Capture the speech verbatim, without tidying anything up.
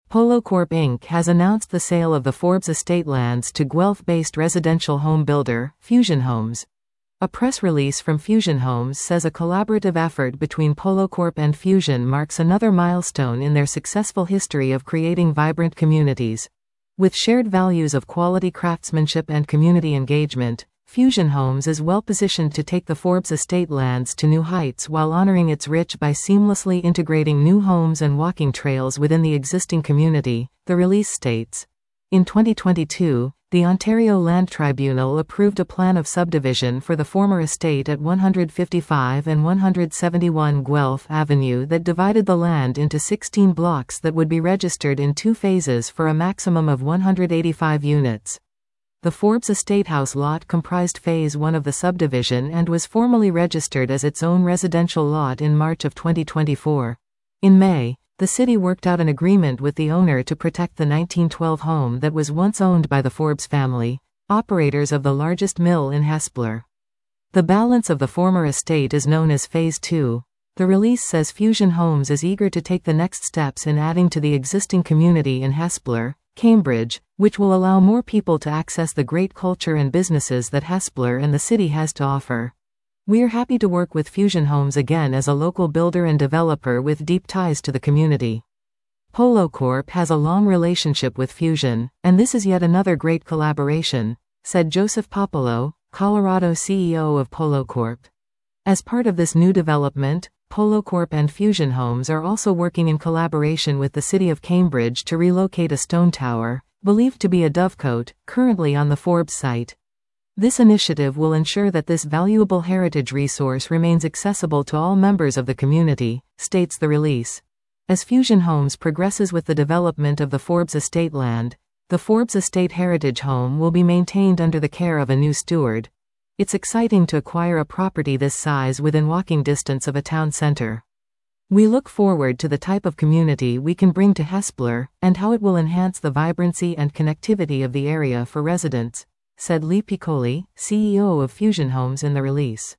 Polo Corp Incorporated has announced the sale of the Forbes estate lands to Guelph-based residential home builder, Fusion Homes. A press release from Fusion Homes says a collaborative effort between Polo Corp and Fusion marks another milestone in their successful history of creating vibrant communities. With shared values of quality craftsmanship and community engagement, Fusion Homes is well positioned to take the Forbes estate lands to new heights while honoring its rich by seamlessly integrating new homes and walking trails within the existing community, the release states. In twenty twenty-two, the Ontario Land Tribunal approved a plan of subdivision for the former estate at one fifty-five and one seventy-one Guelph Avenue that divided the land into sixteen blocks that would be registered in two phases for a maximum of one hundred eighty-five units. The Forbes Estate House lot comprised Phase one of the subdivision and was formally registered as its own residential lot in March of twenty twenty-four. In May, the city worked out an agreement with the owner to protect the nineteen twelve home that was once owned by the Forbes family, operators of the largest mill in Hespeler. The balance of the former estate is known as Phase two. The release says Fusion Homes is eager to take the next steps in adding to the existing community in Hespeler, Cambridge, which will allow more people to access the great culture and businesses that Hespeler and the city has to offer. We're happy to work with Fusion Homes again as a local builder and developer with deep ties to the community. Polo Corp has a long relationship with Fusion, and this is yet another great collaboration, said Joseph Popolo, Colorado C E O of Polo Corp. As part of this new development, Polo Corp and Fusion Homes are also working in collaboration with the City of Cambridge to relocate a stone tower, believed to be a dovecote, currently on the Forbes site. This initiative will ensure that this valuable heritage resource remains accessible to all members of the community, states the release. As Fusion Homes progresses with the development of the Forbes estate land, the Forbes Estate Heritage Home will be maintained under the care of a new steward. It's exciting to acquire a property this size within walking distance of a town center. We look forward to the type of community we can bring to Hespeler, and how it will enhance the vibrancy and connectivity of the area for residents, said Lee Piccoli, C E O of Fusion Homes in the release.